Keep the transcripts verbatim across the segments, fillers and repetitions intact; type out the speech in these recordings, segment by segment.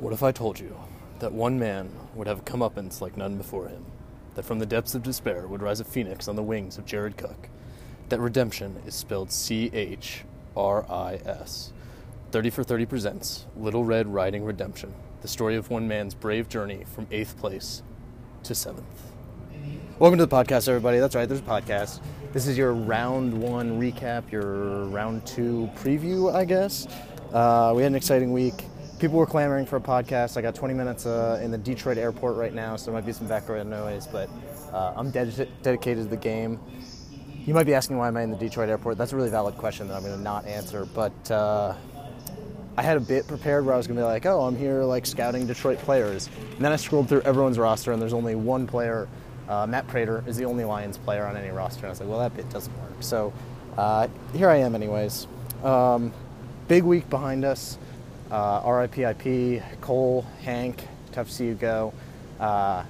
What if I told you that one man would have a comeuppance like none before him, that from the depths of despair would rise a phoenix on the wings of Jared Cook, that redemption is spelled C H R I S. thirty for thirty presents Little Red Riding Redemption, the story of one man's brave journey from eighth place to seventh. Welcome to the podcast, everybody. That's right, there's a podcast. This is your round one recap, your round two preview, I guess. Uh, we had an exciting week. People were clamoring for a podcast. I got twenty minutes uh, in the Detroit airport right now, so there might be some background noise, but uh, I'm ded- dedicated to the game. You might be asking why am I in the Detroit airport. That's a really valid question that I'm going to not answer, but uh, I had a bit prepared where I was going to be like, oh, I'm here like scouting Detroit players. And then I scrolled through everyone's roster, and there's only one player. Uh, Matt Prater is the only Lions player on any roster. And I was like, well, that bit doesn't work. So uh, here I am anyways. Um, big week behind us. Uh, R I P I P, Cole, Hank, tough to see you go. Uh,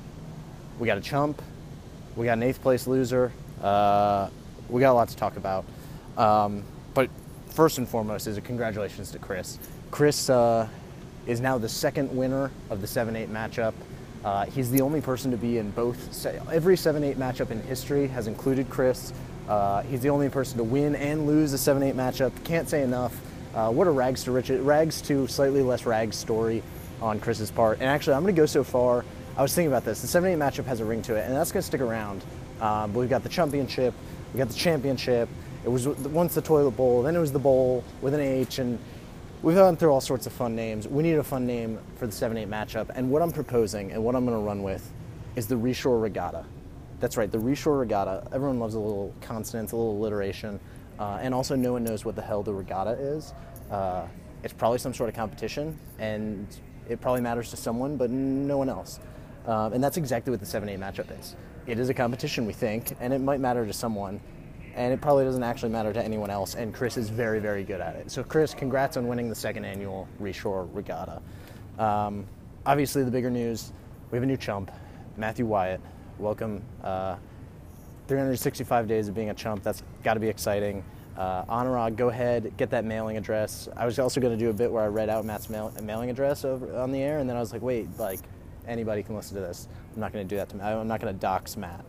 we got a chump. We got an eighth place loser. Uh, we got a lot to talk about. Um, but first and foremost is a congratulations to Chris. Chris uh, is now the second winner of the seven eight matchup. Uh, he's the only person to be in both. Se- every seven eight matchup in history has included Chris. Uh, he's the only person to win and lose a seven eight matchup. Can't say enough. Uh, what a rags to riches, rags to slightly less rags story on Chris's part. And actually, I'm going to go so far. I was thinking about this. The seven eight matchup has a ring to it, and that's going to stick around. Uh, but we've got the championship. We got the championship. It was once the toilet bowl, then it was the bowl with an H, and we've gone through all sorts of fun names. We need a fun name for the seven eight matchup, and what I'm proposing and what I'm going to run with is the Reshore Regatta. That's right, the Reshore Regatta. Everyone loves a little consonants, a little alliteration. Uh, and also no one knows what the hell the regatta is. Uh, it's probably some sort of competition, and it probably matters to someone, but no one else. Um, and that's exactly what the seven eight matchup is. It is a competition, we think, and it might matter to someone, and it probably doesn't actually matter to anyone else, and Chris is very, very good at it. So Chris, congrats on winning the second annual Reshore Regatta. Um, obviously, the bigger news, we have a new chump, Matthew Wyatt. Welcome. Uh, three hundred sixty-five days of being a chump. That's got to be exciting. Uh, Anurag, go ahead, get that mailing address. I was also going to do a bit where I read out Matt's mail, mailing address over on the air, and then I was like, wait, like, anybody can listen to this. I'm not going to do that to Matt. I'm not going to dox Matt.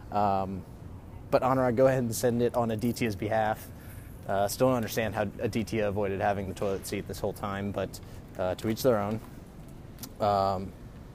Um, but Anurag, go ahead and send it on Aditya's behalf. Uh, still don't understand how Aditya avoided having the toilet seat this whole time, but uh, to each their own. Um,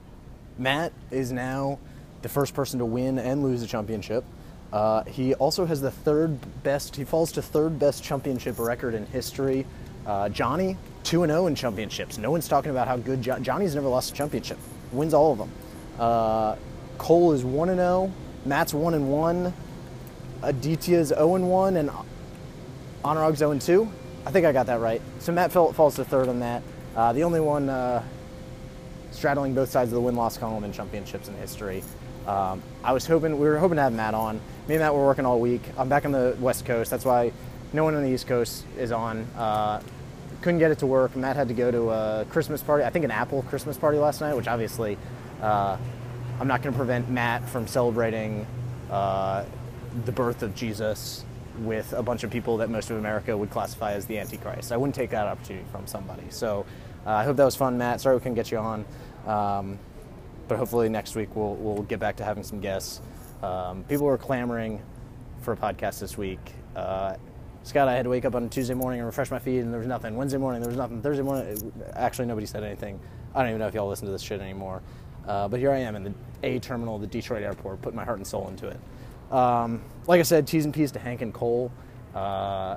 Matt is now the first person to win and lose a championship. Uh, he also has the third best, he falls to third best championship record in history. Uh, Johnny, two and oh in championships. No one's talking about how good, jo- Johnny's never lost a championship. Wins all of them. Uh, Cole is one and oh, Matt's one and one, Aditya's oh and one, and Anurag's oh and two. I think I got that right. So Matt fell, falls to third on that. Uh, the only one uh, straddling both sides of the win-loss column in championships in history. Um, I was hoping, we were hoping to have Matt on. Me and Matt were working all week. I'm back on the West Coast. That's why no one on the East Coast is on. Uh, couldn't get it to work. Matt had to go to a Christmas party, I think an Apple Christmas party last night, which obviously uh, I'm not going to prevent Matt from celebrating uh, the birth of Jesus with a bunch of people that most of America would classify as the Antichrist. I wouldn't take that opportunity from somebody. So uh, I hope that was fun, Matt. Sorry we couldn't get you on. Um, But hopefully next week we'll we'll get back to having some guests. Um, people were clamoring for a podcast this week. Uh, Scott, I had to wake up on a Tuesday morning and refresh my feed, and there was nothing. Wednesday morning, there was nothing. Thursday morning, actually nobody said anything. I don't even know if y'all listen to this shit anymore. Uh, but here I am in the A terminal of the Detroit airport, putting my heart and soul into it. Um, like I said, T's and P's to Hank and Cole. Uh,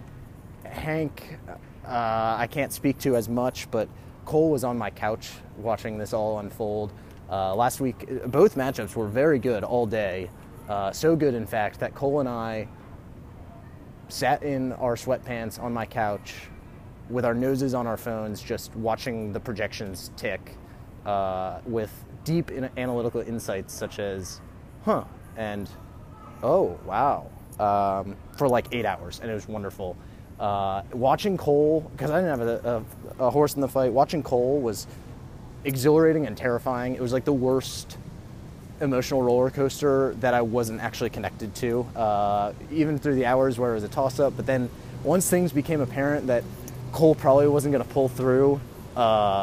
Hank, uh, I can't speak to as much, but Cole was on my couch watching this all unfold. Uh, last week, both matchups were very good all day. Uh, so good, in fact, that Cole and I sat in our sweatpants on my couch with our noses on our phones, just watching the projections tick uh, with deep in- analytical insights such as, huh, and, oh, wow, um, for like eight hours, and it was wonderful. Uh, watching Cole, because I didn't have a, a, a horse in the fight, watching Cole was exhilarating and terrifying. It was like the worst emotional roller coaster that I wasn't actually connected to, uh, even through the hours where it was a toss-up. But then once things became apparent that Cole probably wasn't going to pull through, uh,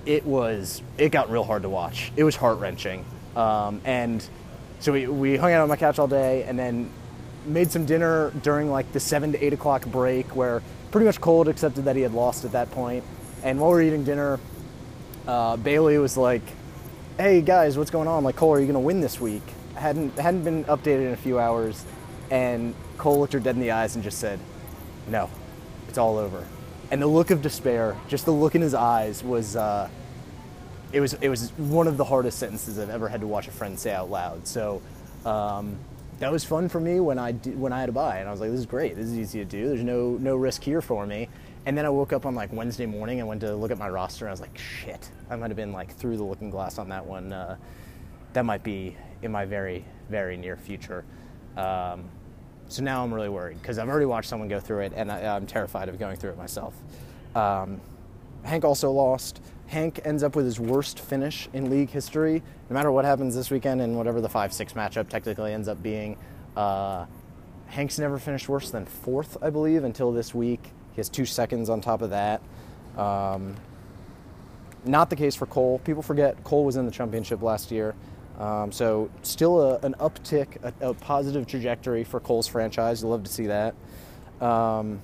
it was, it got real hard to watch. It was heart-wrenching. Um, and so we, we hung out on my couch all day and then made some dinner during like the seven to eight o'clock break where pretty much Cole had accepted that he had lost at that point. And while we were eating dinner, uh, Bailey was like, hey guys, what's going on? Like, Cole, are you going to win this week? I hadn't, hadn't been updated in a few hours. And Cole looked her dead in the eyes and just said, no, it's all over. And the look of despair, just the look in his eyes was, uh, it was it was one of the hardest sentences I've ever had to watch a friend say out loud. So um, that was fun for me when I did, when I had to buy, and I was like, this is great. This is easy to do. There's no no risk here for me. And then I woke up on like Wednesday morning and went to look at my roster, and I was like, shit, I might have been like through the looking glass on that one. Uh, that might be in my very very near future. Um, so now I'm really worried because I've already watched someone go through it, and I, I'm terrified of going through it myself. Um, Hank also lost. Hank ends up with his worst finish in league history. No matter what happens this weekend and whatever the five six matchup technically ends up being, uh, Hank's never finished worse than fourth, I believe, until this week. He has two seconds on top of that. Um, not the case for Cole. People forget Cole was in the championship last year. Um, so still a, an uptick, a, a positive trajectory for Cole's franchise. You'll love to see that. Um,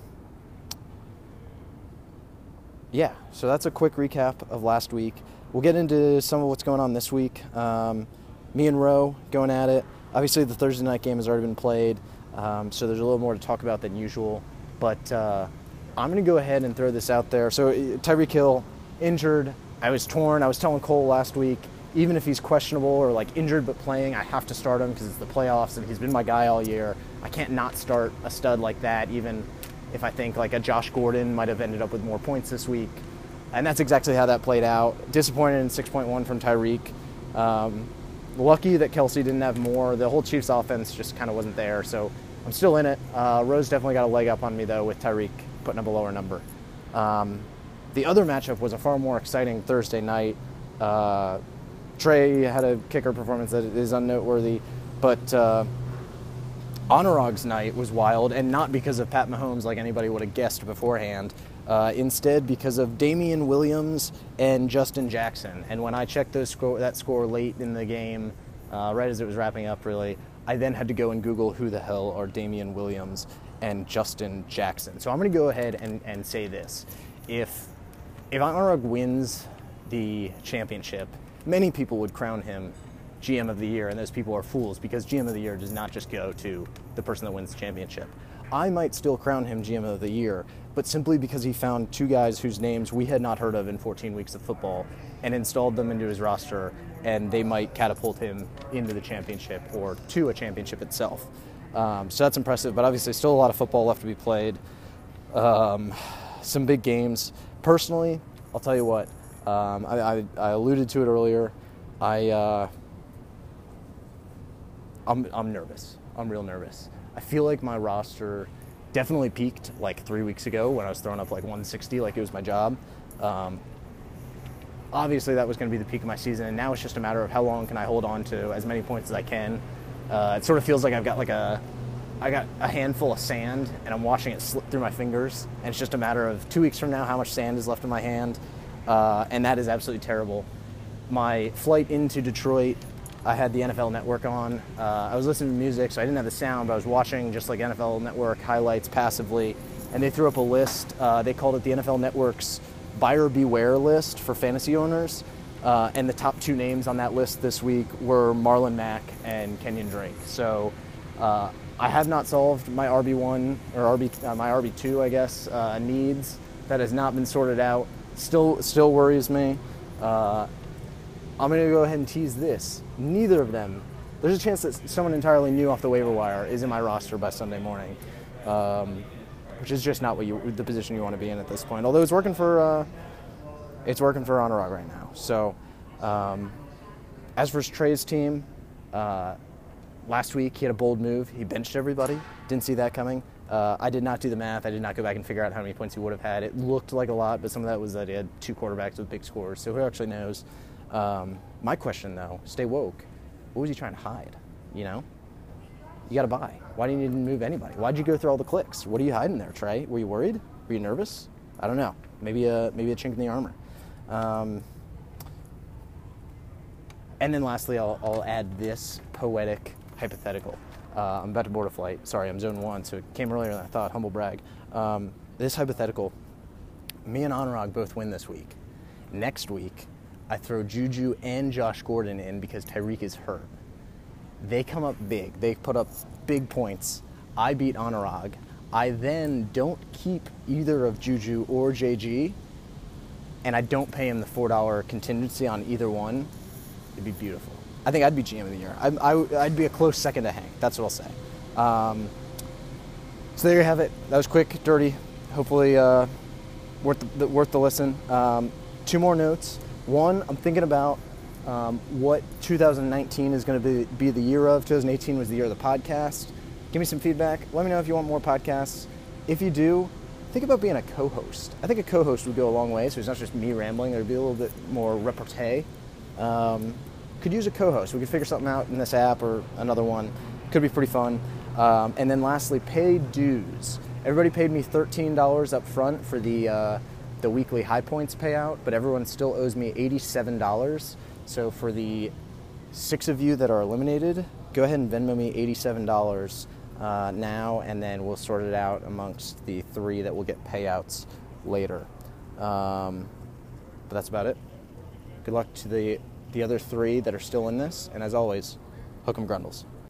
Yeah, so that's a quick recap of last week. We'll get into some of what's going on this week. Um, me and Roe going at it. Obviously, the Thursday night game has already been played, um, so there's a little more to talk about than usual. But uh, I'm going to go ahead and throw this out there. So Tyreek Hill, injured. I was torn. I was telling Cole last week, even if he's questionable or like injured but playing, I have to start him because it's the playoffs and he's been my guy all year. I can't not start a stud like that, even if I think like a Josh Gordon might have ended up with more points this week. And that's exactly how that played out. Disappointed in six point one from Tyreek. Um, lucky that Kelsey didn't have more. The whole Chiefs offense just kind of wasn't there. So I'm still in it. Uh, Rose definitely got a leg up on me, though, with Tyreek putting up a lower number. Um, the other matchup was a far more exciting Thursday night. Uh, Trey had a kicker performance that is unnoteworthy. But uh, Anurag's night was wild, and not because of Pat Mahomes like anybody would have guessed beforehand. Uh, instead, because of Damian Williams and Justin Jackson. And when I checked those score, that score late in the game, uh, right as it was wrapping up, really, I then had to go and Google who the hell are Damian Williams and Justin Jackson. So I'm going to go ahead and, and say this. If, if Anurag wins the championship, many people would crown him G M of the year, and those people are fools because G M of the year does not just go to the person that wins the championship. I might still crown him G M of the year, but simply because he found two guys whose names we had not heard of in fourteen weeks of football and installed them into his roster, and they might catapult him into the championship or to a championship itself. Um, so that's impressive, but obviously still a lot of football left to be played. Um, some big games. Personally, I'll tell you what, um, I, I, I alluded to it earlier. I... Uh, I'm I'm nervous. I'm real nervous. I feel like my roster definitely peaked like three weeks ago when I was throwing up like one sixty like it was my job. Um, obviously, that was going to be the peak of my season, and now it's just a matter of how long can I hold on to as many points as I can. Uh, it sort of feels like I've got like a, I got a handful of sand, and I'm watching it slip through my fingers, and it's just a matter of two weeks from now how much sand is left in my hand, uh, and that is absolutely terrible. My flight into Detroit, I had the N F L Network on. Uh, I was listening to music, so I didn't have the sound, but I was watching just like N F L Network highlights passively, and they threw up a list. Uh, they called it the N F L Network's Buyer Beware list for fantasy owners, uh, and the top two names on that list this week were Marlon Mack and Kenyon Drake. So uh, I have not solved my R B one, or R B, uh, my R B two, I guess, uh, needs. That has not been sorted out. Still, still worries me. Uh, I'm going to go ahead and tease this. Neither of them, there's a chance that someone entirely new off the waiver wire is in my roster by Sunday morning, um, which is just not what you, the position you want to be in at this point. Although it's working for, uh, it's working for Anurag right now. So, um, as for Trey's team, uh, last week he had a bold move. He benched everybody. Didn't see that coming. Uh, I did not do the math. I did not go back and figure out how many points he would have had. It looked like a lot, but some of that was that he had two quarterbacks with big scores. So who actually knows? Um, my question, though, stay woke. What was he trying to hide? You know? You got to buy. Why didn't you move anybody? Why'd you go through all the clicks? What are you hiding there, Trey? Were you worried? Were you nervous? I don't know. Maybe a, maybe a chink in the armor. Um, And then lastly, I'll, I'll add this poetic hypothetical. Uh, I'm about to board a flight. Sorry, I'm zone one, so it came earlier than I thought. Humble brag. Um, this hypothetical, me and Anurag both win this week. Next week, I throw Juju and Josh Gordon in because Tyreek is hurt. They come up big. They put up big points. I beat Anurag. I then don't keep either of Juju or J G, and I don't pay him the four dollars contingency on either one. It'd be beautiful. I think I'd be G M of the year. I, I, I'd be a close second to Hank. That's what I'll say. Um, so there you have it. That was quick, dirty. Hopefully uh, worth the, the, worth the listen. Um, two more notes. One, I'm thinking about um, what two thousand nineteen is going to be, be the year of. two thousand eighteen was the year of the podcast. Give me some feedback. Let me know if you want more podcasts. If you do, think about being a co-host. I think a co-host would go a long way, so it's not just me rambling. There would be a little bit more repartee. Um, could use a co-host. We could figure something out in this app or another one. Could be pretty fun. Um, and then lastly, paid dues. Everybody paid me thirteen dollars up front for the uh, the weekly high points payout, but everyone still owes me eighty-seven dollars. So for the six of you that are eliminated, go ahead and Venmo me eighty-seven dollars uh, now, and then we'll sort it out amongst the three that will get payouts later. Um, but that's about it. Good luck to the, the other three that are still in this, and as always, hook 'em Grundles.